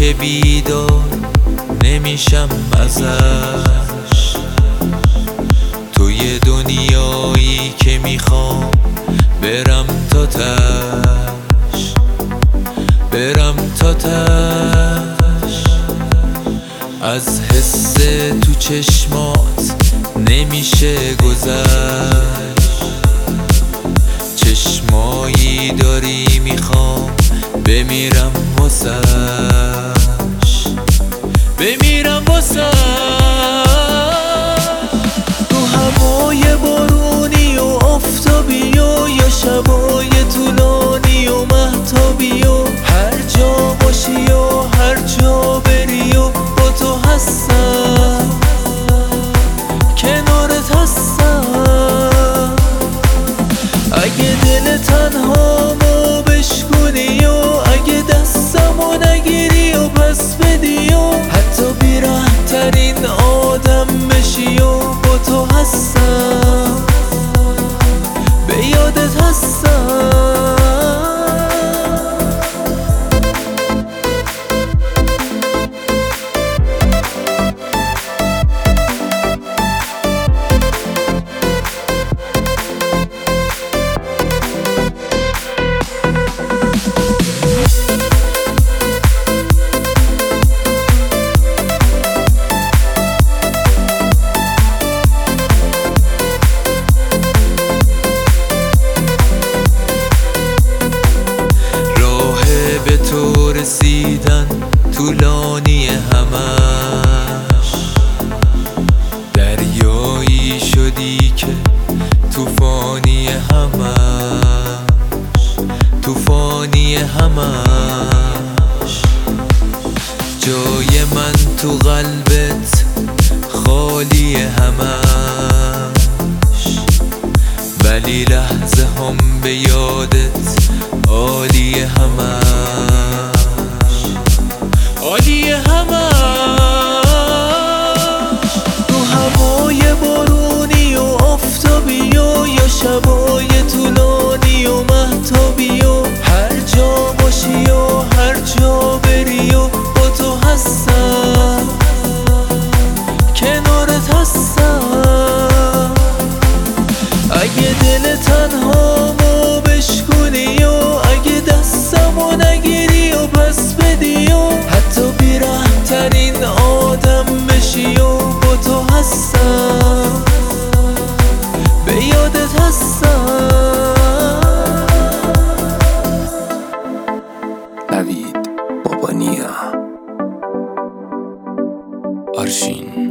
که بیدار نمیشم ازش، توی دنیایی که میخوام برم تا تش، برم تا تش. از حس تو چشمات نمیشه گذشت، چشمایی داری میخوام بمیرم واسش، بمیرم واسش. تو هوای بارونی و آفتابی و یا شبای طولانی و مهتابی و هر جا باشی و هر جا بری و با تو هستم، کنارت هستم. اگه دل تنهامو بشکنی و اگه دستمو نگیری و پس بدی و حتی بی‌رحم‌ترین آدم بشی و با تو هستم، به یادت هستم. به تو رسیدن طولانی همش، دریایی شدی که طوفانی همش، طوفانی همش. جای من تو قلبت خالی همش، ولی لحظه هم به یادت عالی همش، عالی همش. تو هوای بارونی و آفتابی و یا شبای طولانی و مهتابی و هر جا باشی و هر جا بری و با تو هستم، کنارت هستم. اگه دل تنهامو بشکنی و اگه دستمو نگیری و پس بدی و حتی بی‌رحم‌ترین آدم بشی و با تو هستم، به یادت هستم. نوید بابانیا آرشین.